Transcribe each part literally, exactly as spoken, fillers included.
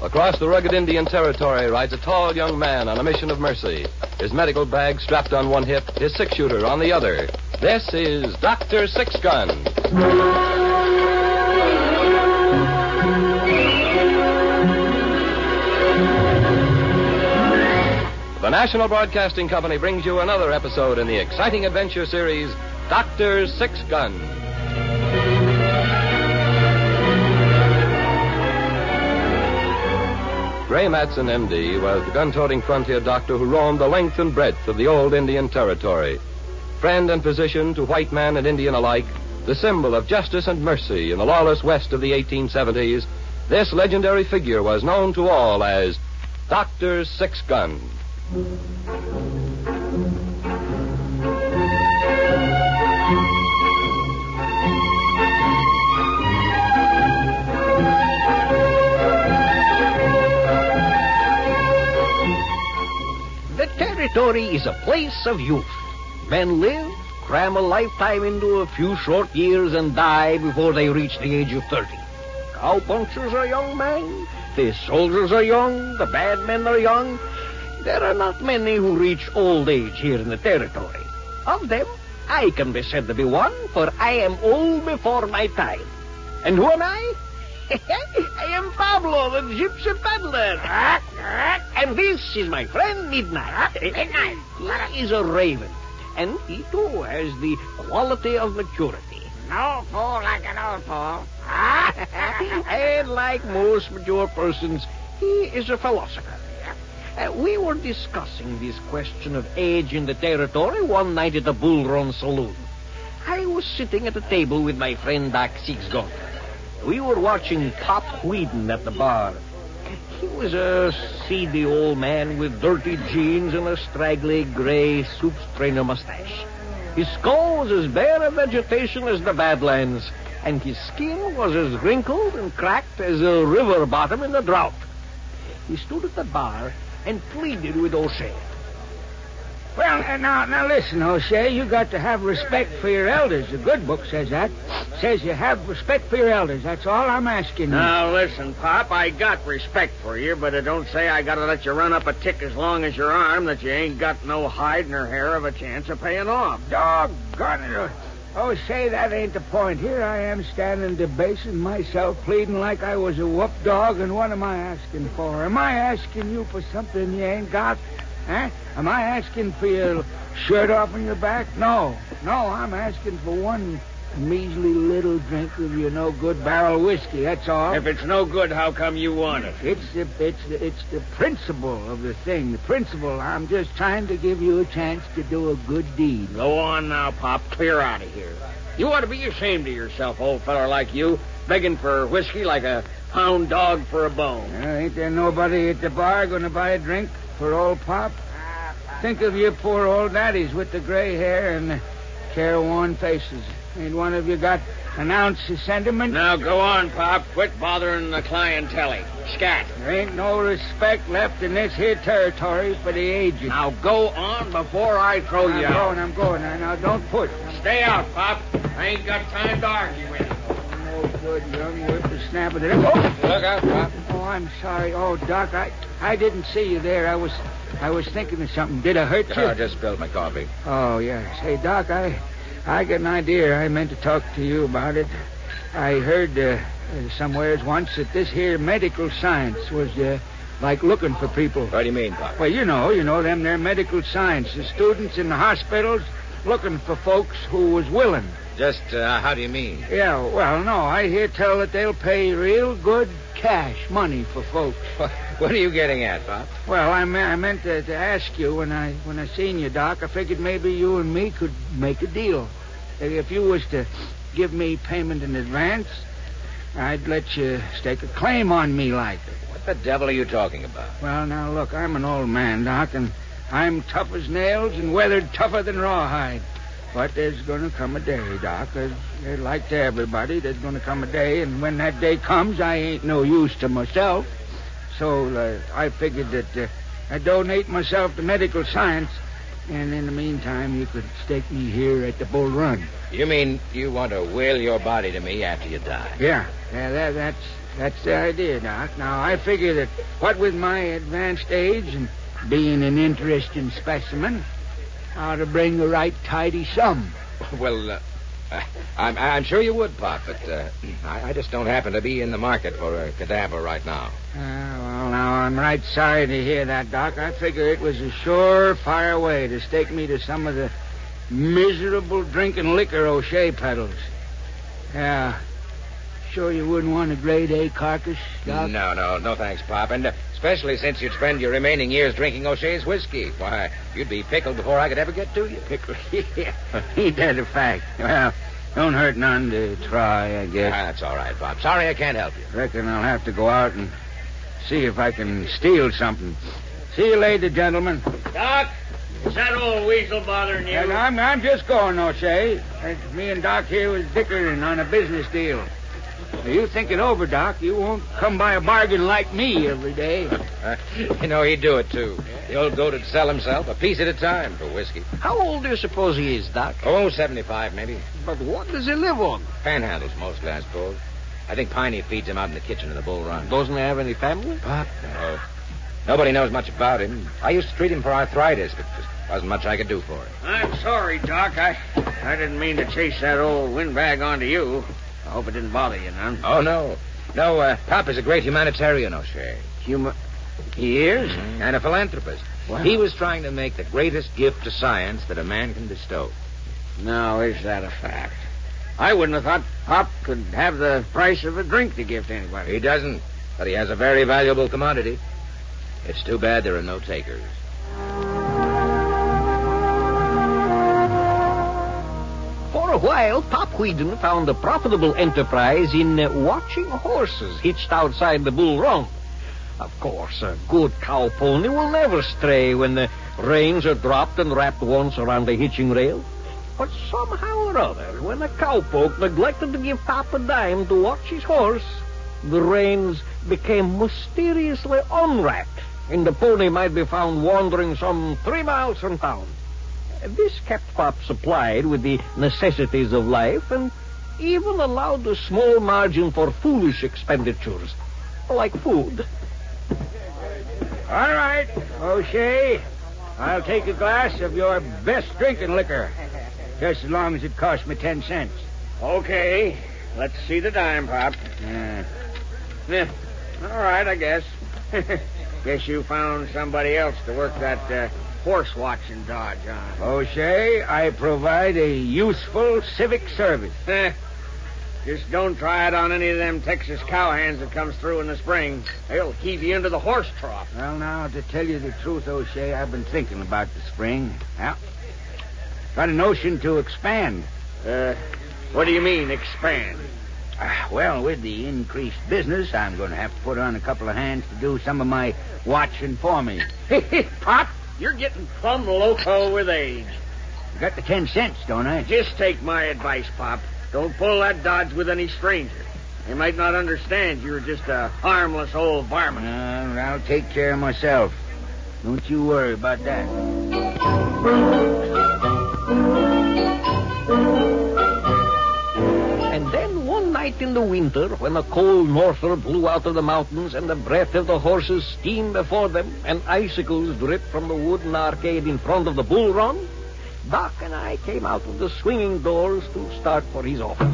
Across the rugged Indian Territory rides a tall young man on a mission of mercy. His medical bag strapped on one hip, his six-shooter on the other. This is Doctor Six-Gun. The National Broadcasting Company brings you another episode in the exciting adventure series, Doctor Six-Gun. Ray Matson, M D, was the gun-toting frontier doctor who roamed the length and breadth of the old Indian Territory. Friend and physician to white man and Indian alike, the symbol of justice and mercy in the lawless West of the eighteen seventies, this legendary figure was known to all as Doctor Six-Gun. Territory is a place of youth. Men live, cram a lifetime into a few short years, and die before they reach the age of thirty. Cowpunchers are young men, the soldiers are young, the bad men are young. There are not many who reach old age here in the Territory. Of them, I can be said to be one, for I am old before my time. And who am I? I am Pablo, the gypsy peddler. And this is my friend Midnight. Midnight. He is a raven, and he too has the quality of maturity. No fool like an old fool. And like most mature persons, he is a philosopher. Uh, we were discussing this question of age in the Territory one night at the Bull Run Saloon. I was sitting at a table with my friend Doc Six-Gun. We were watching Pop Whedon at the bar. He was a seedy old man with dirty jeans and a straggly gray soup strainer mustache. His skull was as bare of vegetation as the Badlands, and his skin was as wrinkled and cracked as a river bottom in a drought. He stood at the bar and pleaded with O'Shea. Well, uh, now, now listen, O'Shea, you got to have respect for your elders. The good book says that. Says you have respect for your elders. That's all I'm asking you. Now, listen, Pop, I got respect for you, but it don't say I gotta let you run up a tick as long as your arm that you ain't got no hide nor hair of a chance of paying off. Doggone it. O'Shea, that ain't the point. Here I am standing debasing myself, pleading like I was a whoop dog, and what am I asking for? Am I asking you for something you ain't got? Huh? Am I asking for your shirt off on your back? No. No, I'm asking for one measly little drink of your no-good barrel whiskey, that's all. If it's no good, how come you want it? It's the, it's the, it's the principle of the thing. The principle. I'm just trying to give you a chance to do a good deed. Go on now, Pop. Clear out of here. You ought to be ashamed of yourself, old feller like you, begging for whiskey like a hound dog for a bone. Uh, ain't there nobody at the bar going to buy a drink for old Pop? Think of your poor old daddies with the gray hair and the careworn faces. Ain't one of you got an ounce of sentiment? Now go on, Pop. Quit bothering the clientele. Scat. There ain't no respect left in this here territory for the aged. Now go on before I throw I'm you out. going, I'm going. Now, now don't push. Stay out, Pop. I ain't got time to argue with you. No good young whippersnapper. Oh! Look out, Pop. Oh, I'm sorry. Oh, Doc, I, I didn't see you there. I was I was thinking of something. Did I hurt you? I just spilled my coffee. Oh, yes. Hey, Doc, I I got an idea. I meant to talk to you about it. I heard uh, somewheres once that this here medical science was uh, like looking for people. What do you mean, Doc? Well, you know, you know them there medical science. The students in the hospitals looking for folks who was willing. Just, uh, how do you mean? Yeah, well, no, I hear tell that they'll pay real good cash money for folks. What are you getting at, Pop? Well, I, me- I meant to, to ask you when I when I seen you, Doc. I figured maybe you and me could make a deal. If you was to give me payment in advance, I'd let you stake a claim on me like. What the devil are you talking about? Well, now, look, I'm an old man, Doc, and I'm tough as nails and weathered tougher than rawhide. But there's going to come a day, Doc. There's, there's like to everybody, there's going to come a day, and when that day comes, I ain't no use to myself. So uh, I figured that uh, I'd donate myself to medical science, and in the meantime, you could stake me here at the Bull Run. You mean you want to will your body to me after you die? Yeah, yeah, that, that's That's the idea, Doc. Now, I figure that what with my advanced age and being an interesting specimen, I ought to bring the right tidy sum. Well, uh, uh, I'm, I'm sure you would, Pop, but uh, I, I just don't happen to be in the market for a cadaver right now. Uh, well, now, I'm right sorry to hear that, Doc. I figure it was a surefire way to stake me to some of the miserable drinking liquor O'Shea peddles. Yeah. Sure you wouldn't want a grade A carcass, Doc? No, no, no thanks, Pop. And uh, especially since you'd spend your remaining years drinking O'Shea's whiskey. Why, you'd be pickled before I could ever get to you. Pickled? Yeah. Ain't that a fact? Well, don't hurt none to try, I guess. Ah, that's all right, Pop. Sorry I can't help you. Reckon I'll have to go out and see if I can steal something. See you later, gentlemen. Doc, is that old weasel bothering you? And I'm, I'm just going, O'Shea. It's me and Doc here was dickering on a business deal. Now, you think it over, Doc. You won't come by a bargain like me every day. Uh, you know, he'd do it, too. The old goat would sell himself a piece at a time for whiskey. How old do you suppose he is, Doc? Oh, seventy-five, maybe. But what does he live on? Panhandles, mostly, I suppose. I think Piney feeds him out in the kitchen of the Bull Run. Doesn't he have any family? Pop? No. Nobody knows much about him. I used to treat him for arthritis, but just wasn't much I could do for him. I'm sorry, Doc. I, I didn't mean to chase that old windbag onto you. I hope it didn't bother you none. Oh, no. No, uh, Pop is a great humanitarian, O'Shea. Huma... He is? Mm-hmm. And a philanthropist. Wow. He was trying to make the greatest gift to science that a man can bestow. Now, is that a fact? I wouldn't have thought Pop could have the price of a drink to give to anybody. He doesn't, but he has a very valuable commodity. It's too bad there are no takers. For a while, Pop Whedon found a profitable enterprise in uh, watching horses hitched outside the Bull Run. Of course, a good cow pony will never stray when the reins are dropped and wrapped once around the hitching rail. But somehow or other, when a cowpoke neglected to give Pop a dime to watch his horse, the reins became mysteriously unwrapped, and the pony might be found wandering some three miles from town. This kept Pop supplied with the necessities of life and even allowed a small margin for foolish expenditures, like food. All right, O'Shea. I'll take a glass of your best drinking liquor, just as long as it costs me ten cents. Okay. Let's see the dime, Pop. Uh, Yeah. All right, I guess. Guess you found somebody else to work that uh, horse-watching dodge on. O'Shea, I provide a useful civic service. Eh, just don't try it on any of them Texas cowhands that comes through in the spring. They'll heave you into the horse trough. Well, now, to tell you the truth, O'Shea, I've been thinking about the spring. Yeah. Got a notion to expand. Uh, what do you mean, expand? Uh, well, with the increased business, I'm going to have to put on a couple of hands to do some of my watching for me. Pop, you're getting plumb loco with age. You got the ten cents, don't I? Just take my advice, Pop. Don't pull that dodge with any stranger. They might not understand you're just a harmless old varmint. Uh, I'll take care of myself. Don't you worry about that. And then one night in the winter, when a cold norther blew out of the mountains and the breath of the horses steamed before them and icicles dripped from the wooden arcade in front of the Bull Run, Doc and I came out of the swinging doors to start for his office.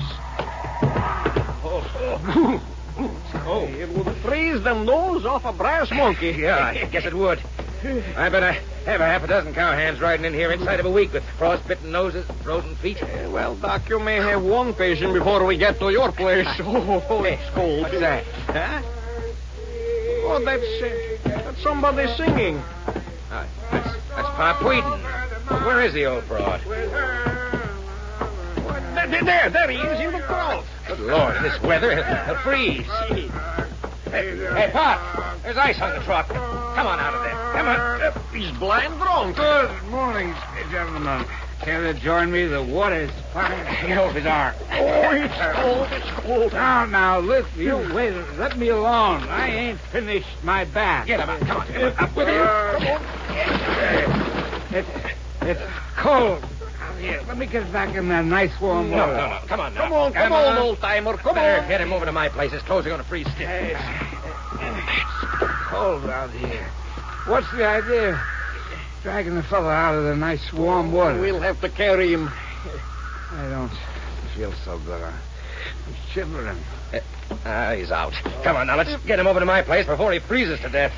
Oh, oh. It would freeze the nose off a brass monkey. Yeah, I guess it would. I bet I have a half a dozen cowhands riding in here inside of a week with frostbitten noses and frozen feet. Uh, well, Doc, you may have one patient before we get to your place. Oh, it's cold. What's that? Huh? Oh, that's, uh, that's somebody singing. Uh, that's, that's Pop Whedon. Where is the old broad? There, there, there he is in the crowd. Good Lord, in this weather, he'll freeze. Hey, hey, Pop, there's ice on the truck. Come on out of there. Come on. Uh, he's blind drunk. Good morning, gentlemen. Care to join me? The water's fine. Get off his arm. Oh, it's cold. It's cold. Now, now, look, you wait. Let me alone. I ain't finished my bath. Get him out. Come on. Come on. Up with you. Uh, Come on. It's, it's cold out Here, let me get back in that nice warm No, water. no, no. Come on now. Come on, come on, old-timer, come Better on. get him over to my place. His clothes are going to freeze stiff. Hey, it's cold out here. What's the idea? Dragging the fella out of the nice warm water. We'll have to carry him. I don't feel so good. I'm shivering. Ah, he's out. Come on now, let's get him over to my place before he freezes to death.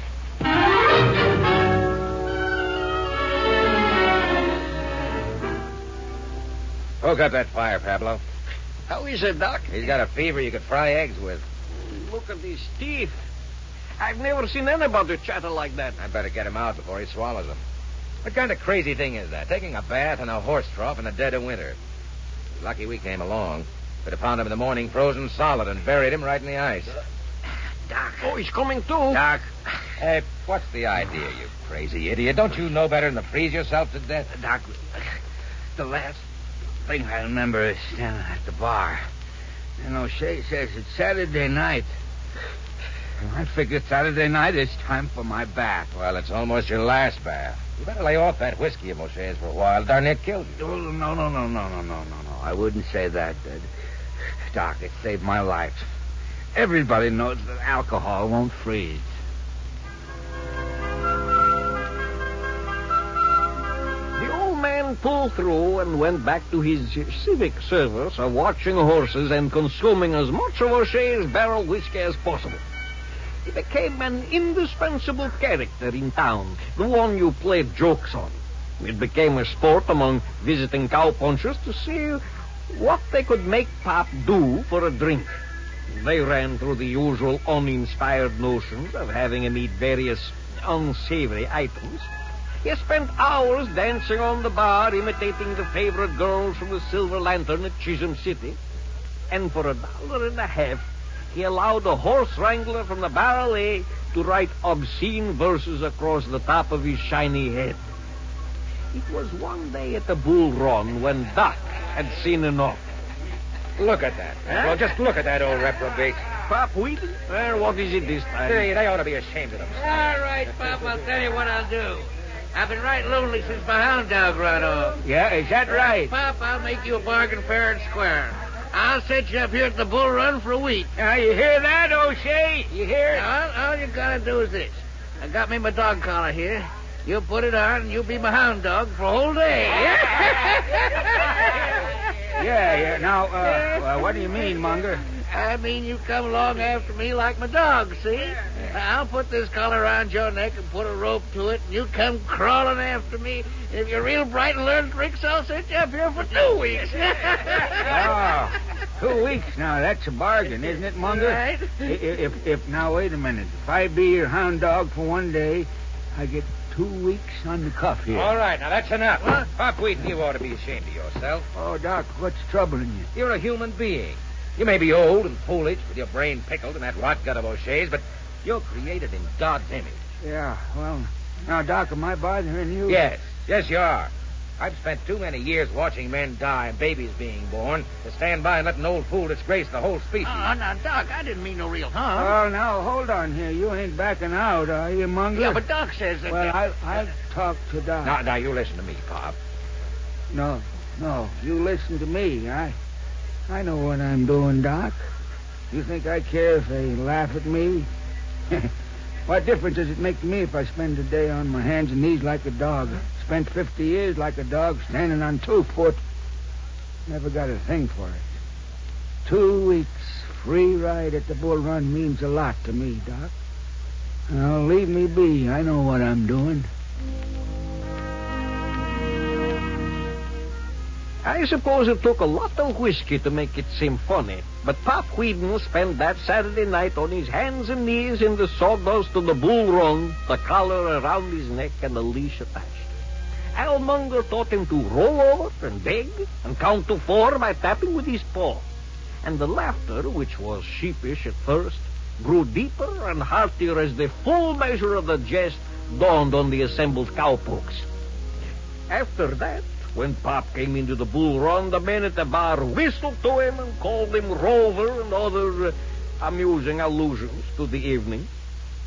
Poke up that fire, Pablo. How is it, Doc? He's got a fever you could fry eggs with. Look at these teeth. I've never seen anybody chatter like that. I better get him out before he swallows them. What kind of crazy thing is that? Taking a bath in a horse trough in the dead of winter. Lucky we came along. Could have found him in the morning frozen solid and buried him right in the ice. Doc. Oh, he's coming too. Doc. Hey, what's the idea, you crazy idiot? Don't you know better than to freeze yourself to death? Doc, the last thing I remember is standing at the bar. And O'Shea says it's Saturday night. I figured Saturday night is time for my bath. Well, it's almost your last bath. You better lay off that whiskey of O'Shea's for a while. Darn near killed you. Oh, no, no, no, no, no, no, no, no. I wouldn't say that. Uh, Doc, it saved my life. Everybody knows that alcohol won't freeze. The old man pulled through and went back to his civic service of watching horses and consuming as much of O'Shea's barrel whiskey as possible. He became an indispensable character in town, the one you played jokes on. It became a sport among visiting cowpunchers to see what they could make Pop do for a drink. They ran through the usual uninspired notions of having him eat various unsavory items. He spent hours dancing on the bar, imitating the favorite girls from the Silver Lantern at Chisholm City. And for a dollar and a half, he allowed a horse wrangler from the Barrel A to write obscene verses across the top of his shiny head. It was one day at the Bull Run when Doc had seen enough. Look at that. Huh? Well, just look at that old reprobate. Pop Wheaton? Well, what is it this time? Hey, they ought to be ashamed of themselves. All right, Pop, I'll tell you what I'll do. I've been right lonely since my hound dog run off. Yeah, is that right? Pop, I'll make you a bargain fair and square. I'll set you up here at the Bull Run for a week. Now, you hear that, O'Shea? You hear it? Now, all, all you gotta do is this. I got me my dog collar here. You put it on, and you'll be my hound dog for a whole day. Yeah, yeah. Now, uh, well, what do you mean, Munger? I mean, you come along after me like my dog, see? I'll put this collar around your neck and put a rope to it, and you come crawling after me. If you're real bright and learn tricks, I'll set you up here for two weeks. Oh, two weeks now. That's a bargain, isn't it, Munger? Right. I- If, if, now, wait a minute. If I be your hound dog for one day, I get two weeks on the cuff here. All right, now that's enough. Huh? Pop Wheaton, you ought to be ashamed of yourself. Oh, Doc, what's troubling you? You're a human being. You may be old and foolish with your brain pickled in that rot gut of O'Shea's, but you're created in God's image. Yeah, well, now, Doc, am I bothering you? Yes, yes, you are. I've spent too many years watching men die and babies being born to stand by and let an old fool disgrace the whole species. Oh, now, Doc, I didn't mean no real harm. Well, now, hold on here. You ain't backing out, are you, Munger? yeah, but Doc says that... Well, uh, I'll, I'll talk to Doc. Now, now, you listen to me, Pop. No, no, you listen to me. I, I know what I'm doing, Doc. You think I care if they laugh at me? What difference does it make to me if I spend a day on my hands and knees like a dog? Spent fifty years like a dog standing on two foot. Never got a thing for it. Two weeks free ride at the Bull Run means a lot to me, Doc. Now, leave me be. I know what I'm doing. I suppose it took a lot of whiskey to make it seem funny, but Pop Wheaton spent that Saturday night on his hands and knees in the sawdust of the Bull Run, the collar around his neck and the leash attached. Al Munger taught him to roll over and beg and count to four by tapping with his paw. And the laughter, which was sheepish at first, grew deeper and heartier as the full measure of the jest dawned on the assembled cowpokes. After that, when Pop came into the Bull Run, the men at the bar whistled to him and called him Rover and other uh, amusing allusions to the evening.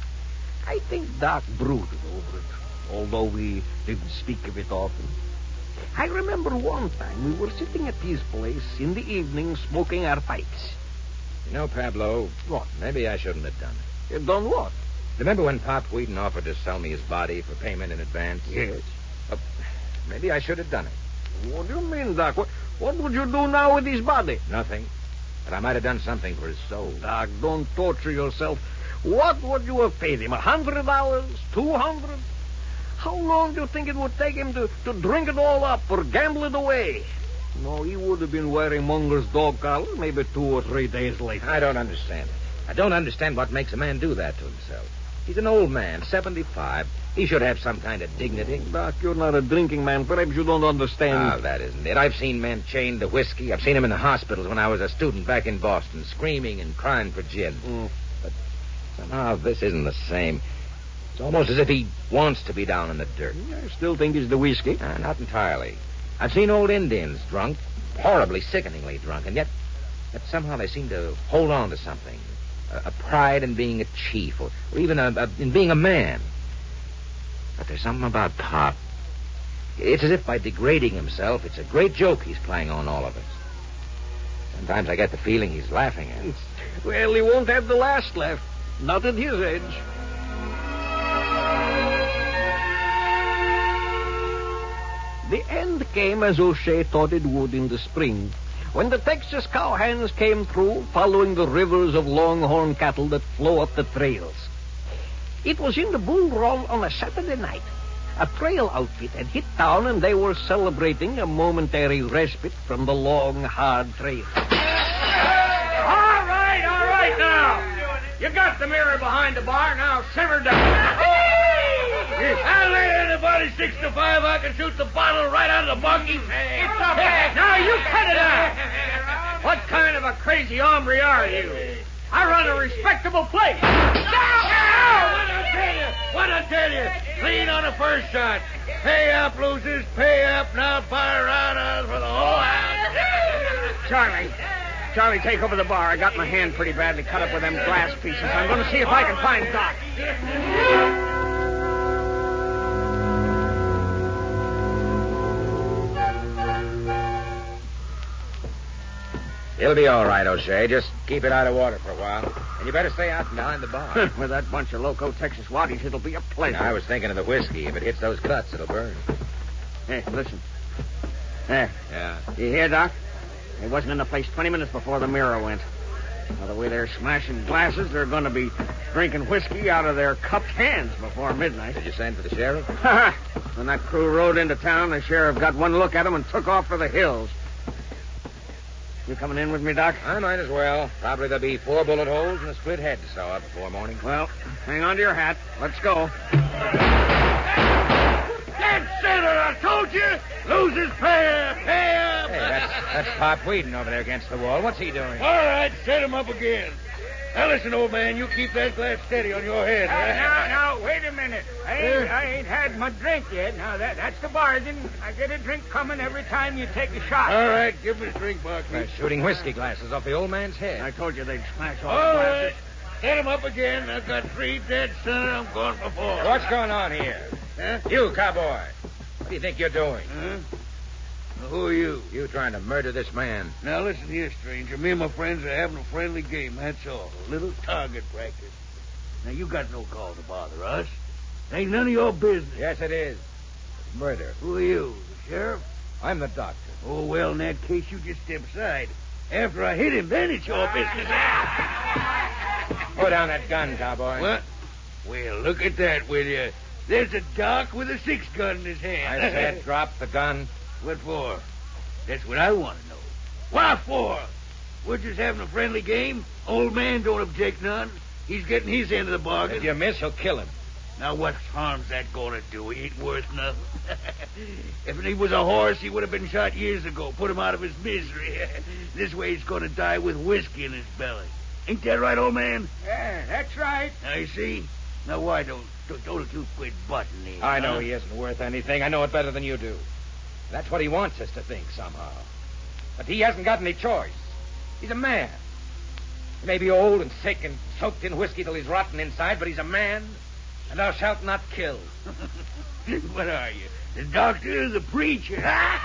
I think Doc brooded over it, although he didn't speak of it often. I remember one time we were sitting at his place in the evening smoking our pipes. You know, Pablo, What? maybe I shouldn't have done it. You done what? Remember when Pop Whedon offered to sell me his body for payment in advance? Yes. Uh, maybe I should have done it. What do you mean, Doc? What, what would you do now with his body? Nothing. But I might have done something for his soul. Doc, don't torture yourself. What would you have paid him? A hundred dollars? Two hundred? How long do you think it would take him to, to drink it all up or gamble it away? No, he would have been wearing Munger's dog collar maybe two or three days later. I don't understand it. I don't understand what makes a man do that to himself. He's an old man, seventy-five. He should have some kind of dignity. Doc, you're not a drinking man. Perhaps you don't understand. Ah, that isn't it. I've seen men chained to whiskey. I've seen them in the hospitals when I was a student back in Boston, screaming and crying for gin. Mm. But somehow this isn't the same. It's almost as if he wants to be down in the dirt. I still think it's the whiskey. Ah, not entirely. I've seen old Indians drunk, horribly, sickeningly drunk, and yet, yet somehow they seem to hold on to something. A, a pride in being a chief, or, or even a, a, in being a man. But there's something about Pop. It's as if by degrading himself, it's a great joke he's playing on all of us. Sometimes I get the feeling he's laughing at us. Well, he won't have the last laugh. Not at his age. The end came as O'Shea thought it would in the spring, when the Texas cowhands came through, following the rivers of longhorn cattle that flow up the trails. It was in the Bull Run on a Saturday night. A trail outfit had hit town, and they were celebrating a momentary respite from the long, hard trail. All right, all right now. You got the mirror behind the bar. Now simmer down. I lay anybody six to five, I can shoot the bottle right out of the monkey's hand. It's okay. Now you cut it out. What kind of a crazy hombre are you? I run a respectable place. What I tell you? What I tell you? Clean on the first shot. Pay up, losers. Pay up. Now fire out for the whole house. Charlie. Charlie, take over the bar. I got my hand pretty badly cut up with them glass pieces. I'm going to see if I can find Doc. He'll be all right, O'Shea. Just keep it out of water for a while. And you better stay out from behind the bar. With that bunch of loco Texas waddies, it'll be a pleasure. I was thinking of the whiskey. If it hits those cuts, it'll burn. Hey, listen. There. Yeah. You hear, Doc? He wasn't in the place twenty minutes before the mirror went. Now, the way they're smashing glasses, they're going to be drinking whiskey out of their cupped hands before midnight. Did you send for the sheriff? When that crew rode into town, the sheriff got one look at them and took off for the hills. You coming in with me, Doc? I might as well. Probably there'll be four bullet holes and a split head to sew up before morning. Well, hang on to your hat. Let's go. That's it, I told you. Losers pay up, pay up. Hey, that's, that's Pop Whedon over there against the wall. What's he doing? All right, set him up again. Now, listen, old man, you keep that glass steady on your head. Now, now, now, wait a minute. I ain't, I ain't had my drink yet. Now, that, that's the bargain. I get a drink coming every time you take a shot. All right, give me the drink box. They're shooting whiskey glasses off the old man's head. I told you they'd smash all All the right, glasses. set him up again. I've got three dead, son. I'm going for four. What's going on here? Huh? You, cowboy. What do you think you're doing? Huh? Now, who are you? You trying to murder this man. Now, listen here, stranger. Me and my friends are having a friendly game, that's all. A little target practice. Now, you got no call to bother us. Ain't none of your business. Yes, it is. It's murder. Who are you, the sheriff? I'm the doctor. Oh, well, in that case, you just step aside. After I hit him, then it's your business. Put down that gun, cowboy. What? Well, look at that, will you? There's a doc with a six-gun in his hand. I said drop the gun. What for? That's what I want to know. What for? We're just having a friendly game. Old man don't object none. He's getting his end of the bargain. If you miss, you'll kill him. Now, what harm's that going to do? He ain't worth nothing. If he was a horse, he would have been shot years ago. Put him out of his misery. This way he's going to die with whiskey in his belly. Ain't that right, old man? Yeah, that's right. Now, you see? Now, why don't, don't, don't you quit butting him? I know huh? he isn't worth anything. I know it better than you do. That's what he wants us to think somehow. But he hasn't got any choice. He's a man. He may be old and sick and soaked in whiskey till he's rotten inside, but he's a man. and thou shalt not kill. What are you, the doctor or the preacher?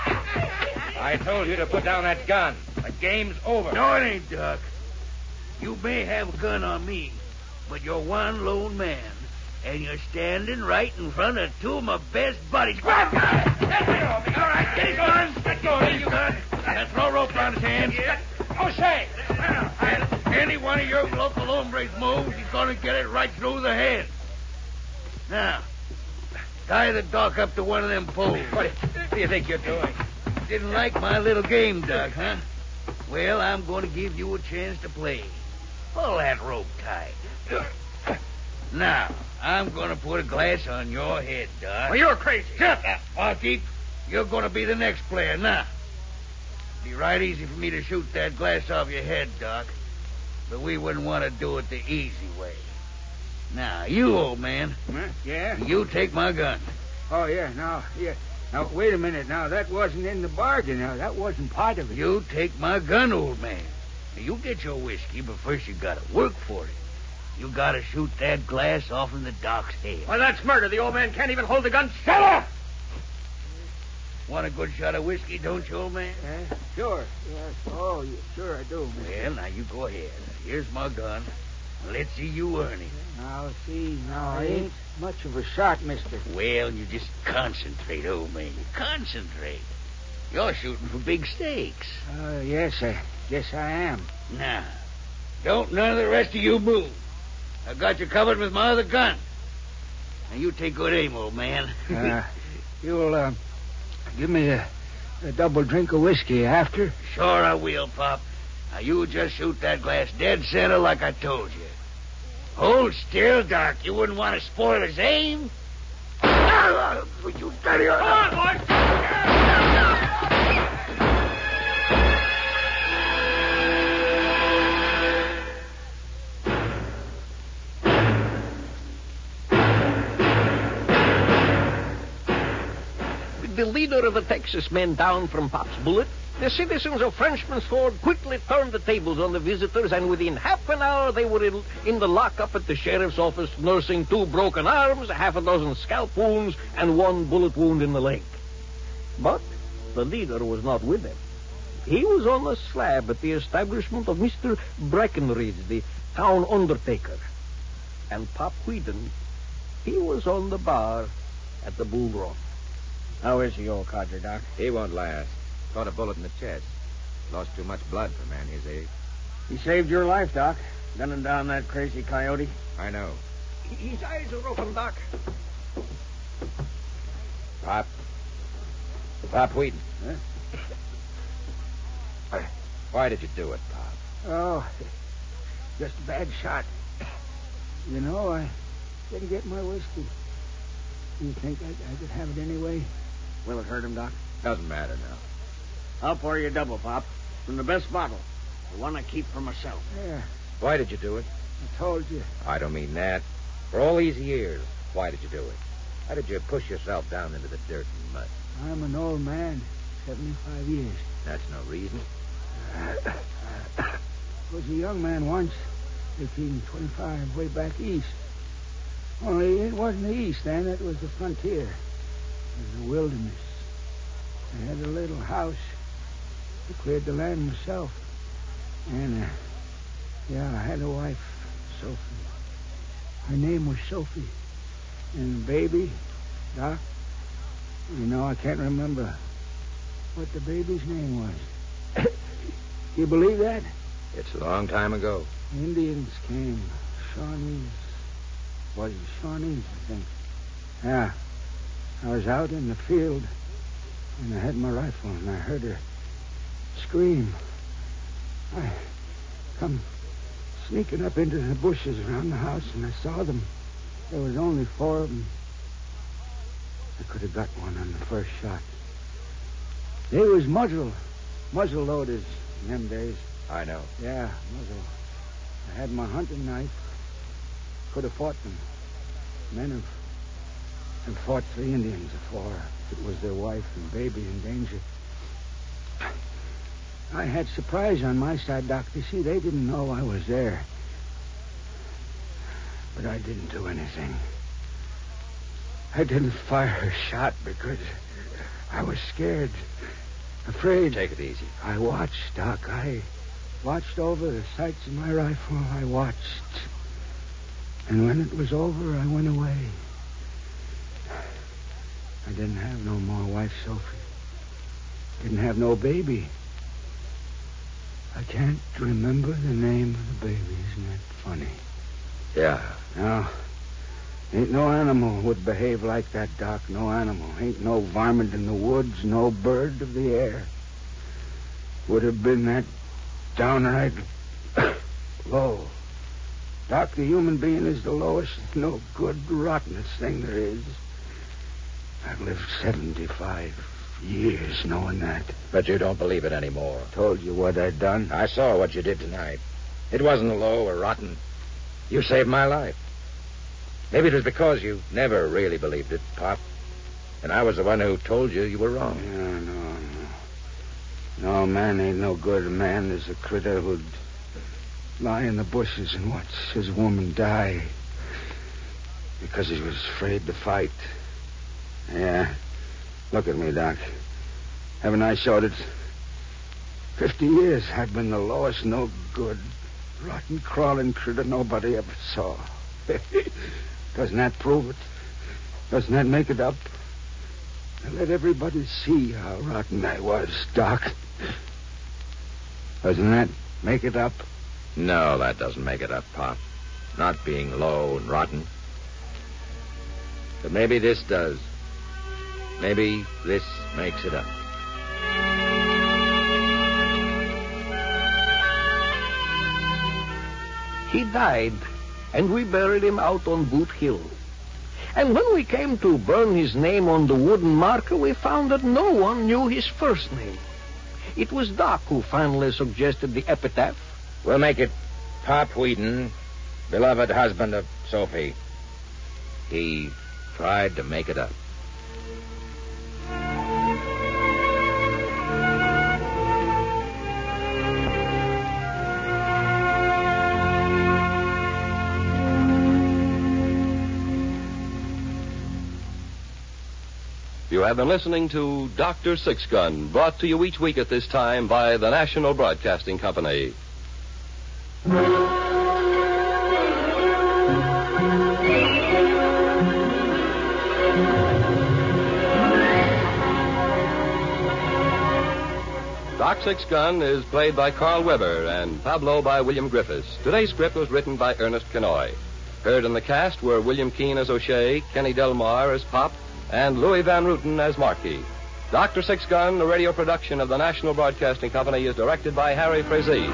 I told you to put down that gun. The game's over. No, it ain't, Doc. You may have a gun on me, but you're one lone man, and you're standing right in front of two of my best buddies. Grab gun! Let go of me. All right, get his gun. Let go of you, gun. Now throw a rope around his hands. Yeah. Oh, say. And any one of your local hombres moves, he's going to get it right through the head. Now, tie the doc up to one of them poles. What do you think you're doing? Didn't like my little game, Doc, huh? Well, I'm going to give you a chance to play. Pull that rope tight. Now, I'm going to put a glass on your head, Doc. Well, you're crazy. Shut up, Barkeep. You're going to be the next player. Now, it'd be right easy for me to shoot that glass off your head, Doc. But we wouldn't want to do it the easy way. Now, you, old man. Huh? Yeah? You take my gun. Oh, yeah, now, yeah. Now, wait a minute. Now, that wasn't in the bargain. Now, that wasn't part of it. You take my gun, old man. Now, you get your whiskey, but first you got to work for it. You got to shoot that glass off in the doc's head. Well, that's murder. The old man can't even hold the gun. Shut up! Want a good shot of whiskey, don't you, old man? Yeah, sure. Yes. Oh, yeah, sure I do, mister. Well, now you go ahead. Here's my gun. Let's see you earn it. Now, see, now, I ain't much of a shot, mister. Well, you just concentrate, old man. Concentrate. You're shooting for big stakes. Uh, yes, I guess I am. Now, don't none of the rest of you move. I got you covered with my other gun. Now, you take good aim, old man. uh, you'll, uh, give me a, a double drink of whiskey after? Sure I will, Pop. Now, you just shoot that glass dead center like I told you. Hold still, Doc. You wouldn't want to spoil his aim. Would you steady on? Come on, boys. With the leader of the Texas men down from Pop's bullet, the citizens of Frenchman's Ford quickly turned the tables on the visitors, and within half an hour they were in, in the lockup at the sheriff's office, nursing two broken arms, half a dozen scalp wounds, and one bullet wound in the leg. But the leader was not with them. He was on the slab at the establishment of Mister Breckenridge, the town undertaker. And Pop Whedon, he was on the bar at the Bull Run. How is he, old codger, Doc? He won't last. Caught a bullet in the chest. Lost too much blood for a man his age. He saved your life, Doc. Gunning down that crazy coyote. I know. His eyes are open, Doc. Pop. Pop Wheaton. Huh? Why did you do it, Pop? Oh, just a bad shot. You know, I didn't get my whiskey. You think I, I could have it anyway? Will it hurt him, Doc? Doesn't matter now. I'll pour you a double, Pop. From the best bottle. The one I keep for myself. Yeah, Why did you do it? I told you. I don't mean that. For all these years, why did you do it? Why did you push yourself down into the dirt and mud? I'm an old man, seventy-five years. That's no reason. Was a young man once, eighteen twenty-five, way back east. Only it wasn't the east then, it was the frontier. It was the wilderness. I had a little house. I cleared the land myself. And, uh, yeah, I had a wife, Sophie. Her name was Sophie. And the baby, Doc, you know, I can't remember what the baby's name was. You believe that? It's a long time ago. Indians came. Shawnees. Was it Shawnees, I think? Yeah. I was out in the field, and I had my rifle, and I heard her scream. I come sneaking up into the bushes around the house, and I saw them. There was only four of them. I could have got one on the first shot. They was muzzle, muzzle loaders in them days. I know. Yeah, muzzle. I had my hunting knife. Could have fought them. Men have, have fought three Indians before. It was their wife and baby in danger. I had surprise on my side, Doc. You see, they didn't know I was there. But I didn't do anything. I didn't fire a shot because I was scared, afraid. Take it easy. I watched, Doc. I watched over the sights of my rifle. I watched. And when it was over, I went away. I didn't have no more wife, Sophie. Didn't have no baby. I can't remember the name of the baby. Isn't that funny? Yeah. No. Ain't no animal would behave like that, Doc. No animal. Ain't no varmint in the woods, no bird of the air. Would have been that downright low. Doc, the human being is the lowest, no good, rottenest thing there is. I've lived seventy-five years knowing that. But you don't believe it anymore. Told you what I'd done. I saw what you did tonight. It wasn't low or rotten. You saved my life. Maybe it was because you never really believed it, Pop. And I was the one who told you you were wrong. No, no, no. No, man ain't no good. A man is a critter who'd lie in the bushes and watch his woman die because he was afraid to fight. Yeah. Look at me, Doc. Haven't I showed it? Fifty years I've been the lowest, no good, rotten, crawling critter nobody ever saw. Doesn't that prove it? Doesn't that make it up? And let everybody see how rotten I was, Doc. Doesn't that make it up? No, that doesn't make it up, Pop. Not being low and rotten. But maybe this does. Maybe this makes it up. He died, and we buried him out on Boot Hill. And when we came to burn his name on the wooden marker, we found that no one knew his first name. It was Doc who finally suggested the epitaph. We'll make it Pop Whedon, beloved husband of Sophie. He tried to make it up. You have been listening to Doctor Six-Gun, brought to you each week at this time by the National Broadcasting Company. Doc Six-Gun is played by Carl Weber and Pablo by William Griffiths. Today's script was written by Ernest Kenoy. Heard in the cast were William Keane as O'Shea, Kenny Delmar as Pop, and Louis Van Ruten as Marquis. Doctor Six-Gun, a radio production of the National Broadcasting Company, is directed by Harry Frazee.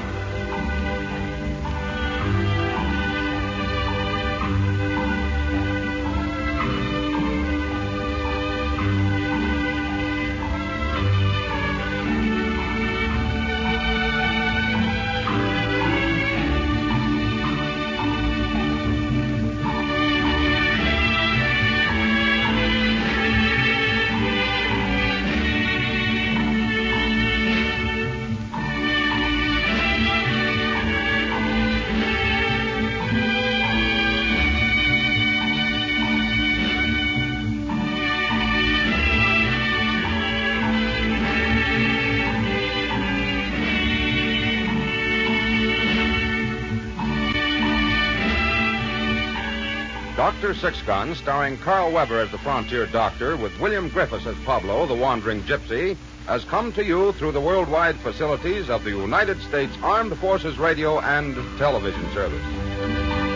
Doctor Six-Gun, starring Carl Weber as the frontier doctor, with William Griffiths as Pablo, the wandering gypsy, has come to you through the worldwide facilities of the United States Armed Forces Radio and Television Service.